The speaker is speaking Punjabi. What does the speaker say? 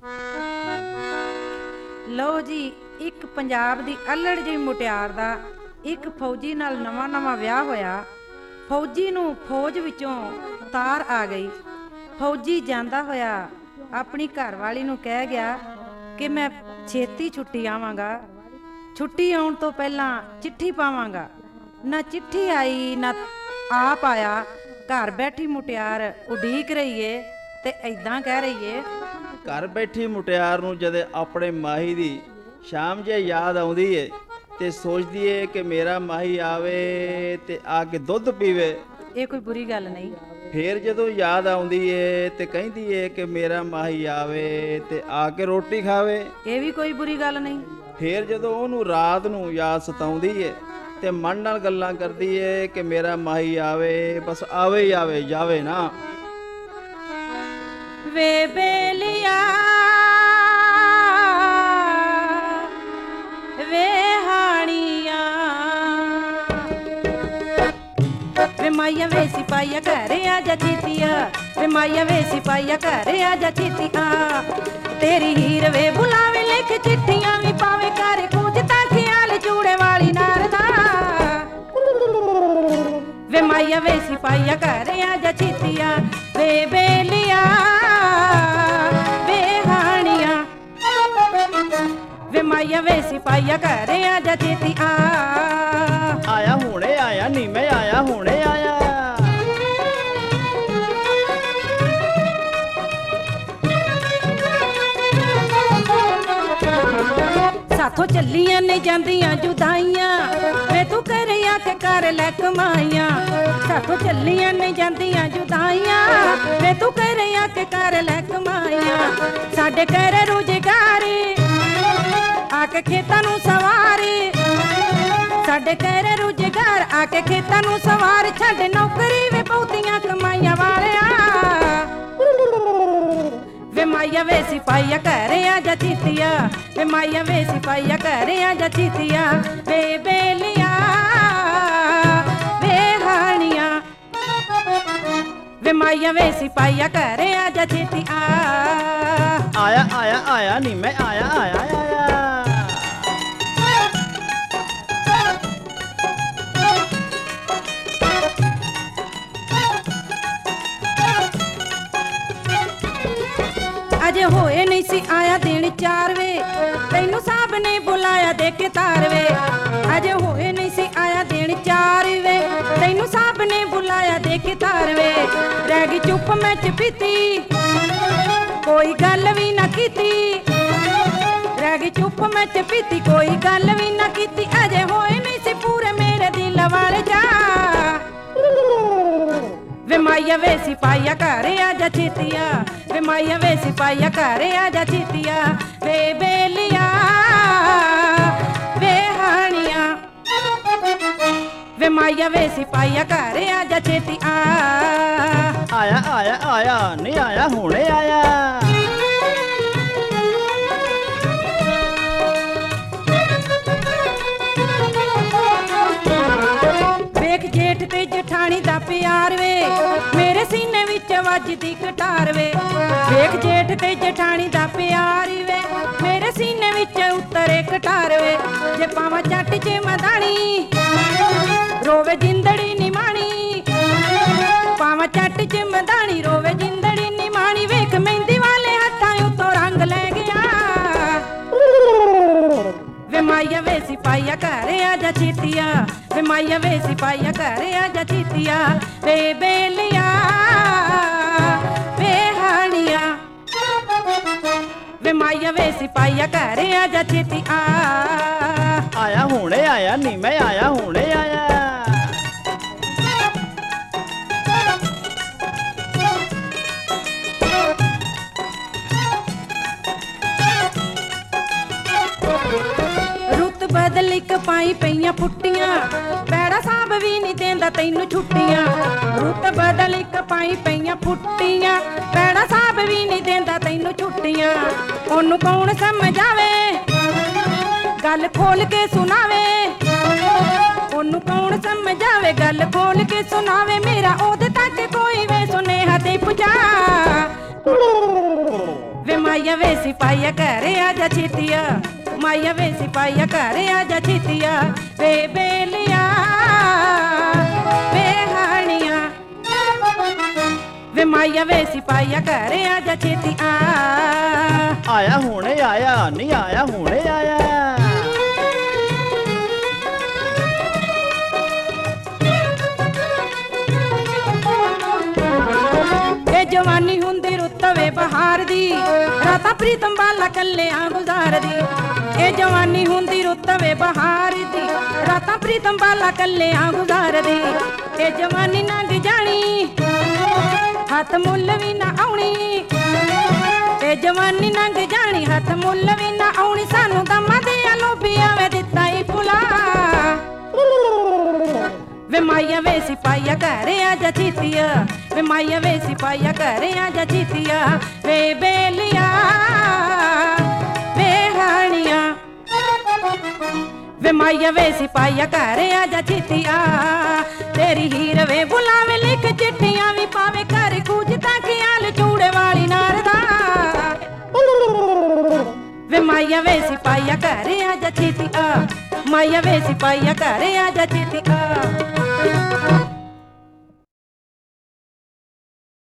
ਲਓ ਜੀ, ਇੱਕ ਪੰਜਾਬ ਦੀ ਅਲੜ ਜਿਹੀ ਮੁਟਿਆਰ ਦਾ ਇੱਕ ਫੌਜੀ ਨਾਲ ਨਵਾਂ ਵਿਆਹ ਹੋਇਆ। ਫੌਜੀ ਨੂੰ ਫੌਜ ਵਿੱਚੋਂ ਤਾਰ ਆ ਗਈ। ਫੌਜੀ ਜਾਂਦਾ ਹੋਇਆ ਆਪਣੀ ਘਰਵਾਲੀ ਨੂੰ ਕਹਿ ਗਿਆ ਕਿ ਮੈਂ ਛੇਤੀ ਛੁੱਟੀ ਆਵਾਂਗਾ, ਛੁੱਟੀ ਆਉਣ ਤੋਂ ਪਹਿਲਾਂ ਚਿੱਠੀ ਪਾਵਾਂਗਾ। ਨਾ ਚਿੱਠੀ ਆਈ ਨਾ ਆਪ ਆਇਆ। ਘਰ ਬੈਠੀ ਮੁਟਿਆਰ ਉਡੀਕ ਰਹੀ ਏ ਤੇ ਐਦਾਂ ਕਹਿ ਰਹੀ ਏ। ਘਰ ਬੈਠੀ ਮੁਟਿਆਰ ਨੂੰ ਜਦੇ ਆਪਣੇ ਮਾਹੀ ਦੀ ਸ਼ਾਮ ਜੇ ਯਾਦ ਆਉਂਦੀ ਏ ਤੇ ਸੋਚਦੀ ਏ ਕਿ ਮੇਰਾ ਮਾਹੀ ਆਵੇ ਤੇ ਆ ਕੇ ਦੁੱਧ ਪੀਵੇ। ਇਹ ਕੋਈ ਬੁਰੀ ਗੱਲ ਨਹੀਂ। ਫੇਰ ਜਦੋਂ ਯਾਦ ਆਉਂਦੀ ਏ ਤੇ ਕਹਿੰਦੀ ਏ ਕਿ ਮੇਰਾ ਮਾਹੀ ਆਵੇ ਤੇ ਆ ਕੇ ਰੋਟੀ ਖਾਵੇ। ਇਹ ਵੀ ਕੋਈ ਬੁਰੀ ਗੱਲ ਨਹੀਂ। ਫੇਰ ਜਦੋਂ ਉਹਨੂੰ ਰਾਤ ਨੂੰ ਯਾਦ ਸਤਾਉਂਦੀ ਏ ਤੇ ਮਨ ਨਾਲ ਗੱਲਾਂ ਕਰਦੀ ਏ ਕਿ ਮੇਰਾ ਮਾਹੀ ਆਵੇ, ਬਸ ਆਵੇ ਹੀ ਆਵੇ, ਜਾਵੇ ਨਾ। ਵੇ ਬੇਲੀਆ ਵੇ ਹਾਣੀਆਂ ਵੇ ਮਾਇਆ ਵੇ ਸਿਪਾਹੀਆ ਘਰੇ ਆ ਜਾ ਛੇਤੀਆ, ਵੇ ਮਾਇਆ ਵੇ ਸਿਪਾਹੀਆ ਘਰੇ ਆ ਜਾ ਛੇਤੀਆ। ਤੇਰੀ ਹੀਰ ਵੇ ਬੁਲਾਵੇ ਲਿਖ ਚਿੱਠੀਆਂ ਵੀ ਪਾਵੇ ਕਰ ਕੁਝ ਤਾਂ ਖਿਆਲ ਚੂੜੇ ਵਾਲੀ ਨਾਰ ਦਾ। ਵੇ ਮਾਇਆ ਵੇ ਸਿਪਾਹੀਆ ਘਰੇ ਆ ਜਾ ਛੇਤੀਆ, ਵੇ ਬੇਲੀਆ ਵੇ ਹਾਣੀਆਂ ਵੇ ਮਾਇਆ ਵੇ ਸਿਪਾਹੀਆ ਘਰੇ ਆ ਜਾ ਛੇਤੀਆ। ਆਇਆ ਹੁਣੇ ਆਇਆ ਨੀ ਮੈਂ ਆਇਆ ਹੁਣੇ ਆਇਆ। ਸਾਥੋਂ ਚੱਲੀਆਂ ਨੇ ਜਾਂਦੀਆਂ ਜੁਦਾਈਆਂ, ਵੇ ਤੂੰ ਕਰਿਆ ਕਿ ਕਰ ਲੈ ਕਮਾਈਆਂ। ਸਾਥੋਂ ਚੱਲੀਆਂ ਨੇ ਜਾਂਦੀਆਂ ਜੁਦਾਈਆਂ, ਵੇ ਤੂੰ ਕਰਿਆ ਕਿ ਕਰ ਲੈ ਕਮਾਈਆਂ। ਸਾਡੇ ਘਰ ਰੁਜ਼ਗਾਰੀ ਆ ਕੇ ਖੇਤਾਂ ਨੂੰ ਸਵਾਰੀ, ਸਾਡੇ ਘਰ ਰੁਜ਼ਗਾਰ ਆ ਕੇ ਖੇਤਾਂ ਨੂੰ ਸਵਾਰ। ਛੱਡ ਨੌਕਰੀ ਵੇ ਬਹੁਤੀਆਂ ਕਮਾਈਆਂ ਵਾਲਿਆ, ਵੇ ਮਾਇਆ ਵੇ ਸਿਪਾਹੀਆ ਘਰੇ ਆ ਜਾ ਛੇਤੀਆ, ਵੇ ਮਾਇਆ ਵੇ ਸਿਪਾਹੀਆ ਘਰੇ ਆ ਜਾ ਛੇਤੀਆ। ਵੇ ਬੇਲੀਆ ਵੇ ਹਾਣੀਆਂ ਵੇ ਮਾਇਆ ਵੇ ਸਿਪਾਹੀਆ ਘਰੇ ਆ ਜਾ ਛੇਤੀਆ। ਆਇਆ ਆਇਆ ਆਇਆ ਨੀ ਮੈਂ ਆਇਆ ਆਇਆ ਆਇਆ। ਅਜੇ ਹੋਏ ਨਹੀਂ ਸੀ ਆਇਆ ਦਿਨ 4 ਵੇ, ਤੈਨੂੰ ਸਾਬ ਨੇ ਬੁਲਾਇਆ ਦੇ ਕੇ ਤਾਰ ਵੇ। ਅਜੇ ਹੋਏ ਨਹੀਂ ਸੀ ਆਇਆ ਦਿਨ 4 ਵੇ, ਤੈਨੂੰ ਸਾਬ ਨੇ ਬੁਲਾਇਆ ਦੇ ਕੇ ਤਾਰ ਵੇ। ਰਹਿ ਗਈ ਚੁੱਪ ਮੈਂ ਚਪੀਤੀ, ਕੋਈ ਗੱਲ ਵੀ ਨਾ ਕੀਤੀ। ਰਹਿ ਗਈ ਚੁੱਪ ਮੈਂ ਚਪੀਤੀ, ਕੋਈ ਗੱਲ ਵੀ ਨਾ ਕੀਤੀ। ਅਜੇ ਹੋਏ ਨਹੀਂ ਸੀ ਪੂਰੇ ਮੇਰੇ ਦਿਲ ਵਾਲੇ ਜਾ, ਵੇ ਮਾਇਆ ਵੇ ਸਿਪਾਹੀਆ ਘਰੇ ਆ ਜਾ ਛੇਤੀਆ, ਵੇ ਮਾਇਆ ਵੇ ਸਿਪਾਹੀਆ ਘਰੇ ਆ ਜਾ ਛੇਤੀਆ। ਵੇ ਬੇਲੀਆ ਵੇ ਹਾਣੀਆਂ ਵੇ ਮਾਇਆ ਵੇ ਸਿਪਾਹੀਆ ਘਰੇ ਆ ਜਾ ਛੇਤੀਆ। ਆਇਆ ਆਇਆ ਆਇਆ ਨਹੀਂ ਆਇਆ ਹੁਣੇ ਆਇਆ। ਵੇਖ ਜੇਠ ਤੇ ਜਠਾਣੀ ਦਾ ਪਿਆਰ ਵੇ, ਮੇਰੇ ਸੀਨੇ ਵਿੱਚ ਵੱਜਦੀ ਕਟਾਰ ਵੇ। ਵੇਖ ਜੇਠ ਤੇ ਜਠਾਣੀ ਦਾ ਪਿਆਰ ਵੇ, ਮੇਰੇ ਸੀਨੇ ਵਿੱਚ ਉਤਰੇ ਕਟਾਰ ਵੇ। ਜੇ ਪਾਵਾਂ ਚੱਟ 'ਚ ਮਦਾਣੀ ਰੋਵੇ ਜਿੰਦੜੀ ਨਿਮਾਣੀ, ਪਾਵਾਂ ਚੱਟ 'ਚ ਮਦਾਣੀ ਰੋਵੇ ਜਿੰਦੜੀ ਨਿਮਾਣੀ। ਵੇਖ ਮਹਿੰਦੀ ਵਾਲੇ ਹੱਥਾਂ ਉੱਤੋਂ ਰੰਗ ਲੈ ਗਿਆ, ਵੇ ਮਾਇਆ ਵੇ ਸਿਪਾਹੀਆ ਘਰੇ ਆ ਜਾ ਛੇਤੀਆ, ਵੇ ਮਾਇਆ ਵੇ ਸਿਪਾਹੀਆ ਘਰੇ ਆ ਜਾ ਛੇਤੀਆ। ਵੇ ਬੇਲੀਆ ਵੇ ਹਾਣੀਆਂ ਵੇ ਮਾਇਆ ਵੇ ਸਿਪਾਹੀਆ ਘਰੇ ਆ ਜਾ ਛੇਤੀਆ। ਆਇਆ ਹੁਣੇ ਆਇਆ ਨੀ ਮੈਂ ਆਇਆ ਹੁਣੇ ਆਇਆ। ਰੁੱਤ ਬਦਲੀ ਕਪਾਈ ਪਈਆਂ ਫੁੱਟੀਆਂ, ਪੈੜਾ ਸਾਬ ਵੀ ਨਹੀਂ ਦੇਂਦਾ ਤੈਨੂੰ ਛੁੱਟੀਆਂ। ਰੁੱਤ ਬਦਲੀ ਕਪਾਈ ਪਈਆਂ ਫੁੱਟੀਆਂ, ਪੈੜਾ ਸਾਬ ਵੀ ਨਹੀਂ ਦੇਂਦਾ ਤੈਨੂੰ ਛੁੱਟੀਆਂ। ਉਹਨੂੰ ਕੌਣ ਸਮਝਾਵੇ ਗੱਲ ਖੋਲ ਕੇ ਸੁਣਾਵੇ, ਉਹਨੂੰ ਕੌਣ ਸਮਝਾਵੇ ਗੱਲ ਖੋਲ ਕੇ ਸੁਣਾਵੇ। ਮੇਰਾ ਉਹਦੇ ਤੱਕ ਕੋਈ ਵੇ ਸੁਨੇਹਾ ਤੇ ਪੁਜਾ, ਵੇ ਮਾਇਆ ਵੇ ਸਿਪਾਹੀਆ ਘਰ ਆ ਜਾ ਛੇਤੀਆ ਮਾਇਆ ਵੇ ਸਿਪਾਹੀਆ ਘਰ ਆ ਜਾ ਛੇਤੀਆ ਵੇ ਬੇਲੀਆ ਵੇ ਹਾਣੀਆਂ ਵੇ ਮਾਇਆ ਵੇ ਸਿਪਾਹੀਆ ਘਰ ਆ ਜਾ ਛੇਤੀ ਆਇਆ ਹੁਣੇ ਆਇਆ ਨਹੀਂ ਆਇਆ ਹੁਣੇ ਆਇਆ ਇਹ ਜਵਾਨੀ ਹੁੰਦੀ ਰੁੱਤ ਵੇ ਬਹਾਰ ਦੀ ਰਾਤਾਂ ਪ੍ਰੀਤਮ ਬਾਲਾ ਕੱਲਿਆਂ ਗੁਜ਼ਾਰਦੀ ਇਹ ਜਵਾਨੀ ਹੁੰਦੀ ਰੁੱਤ ਵੇ ਬਹਾਰ ਦੀ ਰਾਤਾਂ ਪ੍ਰੀਤਮ ਬਾਲਾ ਕੱਲਿਆਂ ਗੁਜ਼ਾਰਦੀ ਇਹ ਜਵਾਨੀ ਲੰਘ ਜਾਣੀ ਹੱਥ ਮੁੱਲ ਵੀ ਨਾ ਆਉਣੀ ਇਹ ਜਵਾਨੀ ਲੰਘ ਜਾਣੀ ਹੱਥ ਮੁੱਲ ਵੀ ਨਾ ਆਉਣੀ ਸਾਨੂੰ ਦਮਾਂ ਦੇ ਲੋਭੀਆਂ ਵੇ ਦਿੱਤਾ ਹੀ ਭੁਲਾ ਵੇ ਮਾਇਆ ਵੇ ਸਿਪਾਹੀਆ ਘਰ ਆ ਜਾ ਛੇਤੀਆ ਵੇ ਮਾਇਆ ਵੇ ਸਿਪਾਹੀਆ ਘਰ ਆ ਜਾ ਛੇਤੀਆ ਵੇ ਬੇਲੀਆ ਵੇ ਹਾਣੀਆਂ ਵੇ ਮਾਇਆ ਵੇ ਸਿਪਾਹੀਆ ਘਰ ਆ ਜਾ ਛੇਤੀਆ ਤੇਰੀ ਹੀਰ ਵੇ ਬੁਲਾਵੇ ਲਿਖ ਚਿੱਠੀਆਂ ਵੀ ਪਾਵੇ ਘਰ ਕੂਝ ਤਾਂ ਖਿਆਲ ਚੂੜੇ ਵਾਲੀ ਨਾਰਦਾ ਵੇ ਮਾਇਆ ਵੇ ਸਿਪਾਹੀਆ ਘਰ ਆ ਜਾ ਛੇਤੀ ਮਾਇਆ ਵੇ ਸਿਪਾਹੀਆ ਘਰ ਆ ਜਾ ਛੇਤੀ